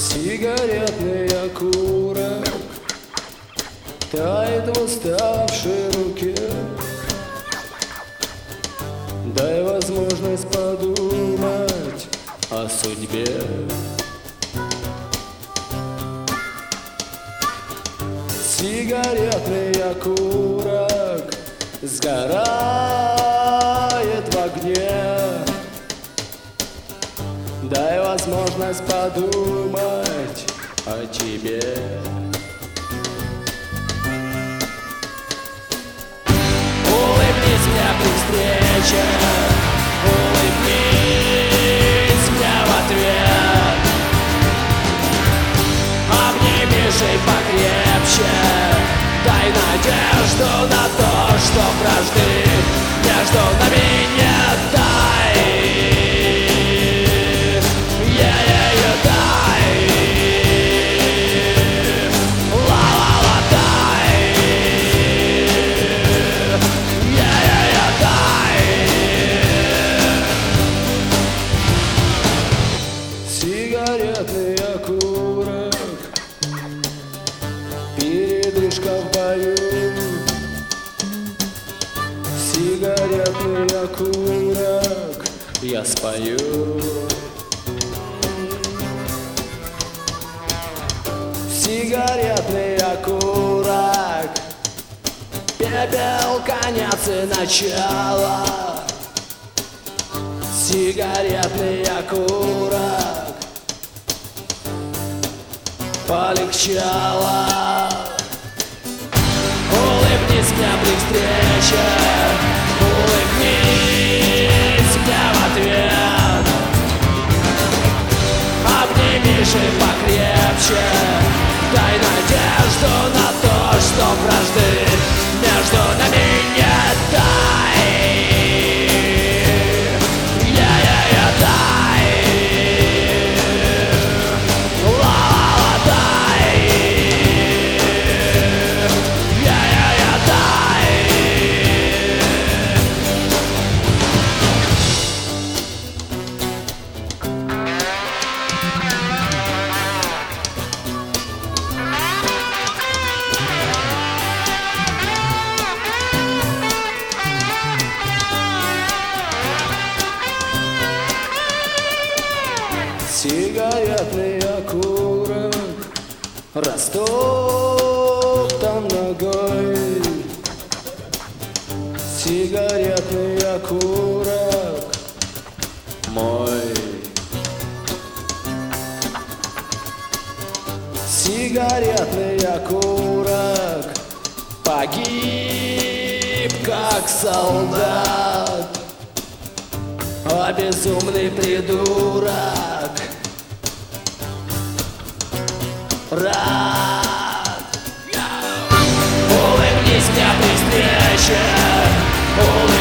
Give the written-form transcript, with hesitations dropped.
Сигаретный окурок тает в уставшей руке. Дай возможность подумать о судьбе. Сигаретный окурок сгорает в огне. Дай возможность подумать о тебе. Улыбнись мне при встрече, улыбнись мне в ответ. Обнимись и покрепче, дай надежду на то, что вражды между нами нет. Дай, дай, ла-ла-ла, дай, дай. Сигаретный окурок, передышка в бою. Сигаретный окурок, я спою. Сигаретный окурок, пепел, конец и начало. Сигаретный окурок, полегчало. Улыбнись мне при встрече, улыбнись мне в ответ. Обнимись и покрепче, дай надежду на то, что вражды между нами нет. Дай, дай, ла-ла-ла, дай, дай. Сигаретный окурок растоптан ногой. Сигаретный окурок мой. Сигаретный окурок погиб как солдат, а безумный придурок рад. Улыбнись мне при встрече, улыбнись.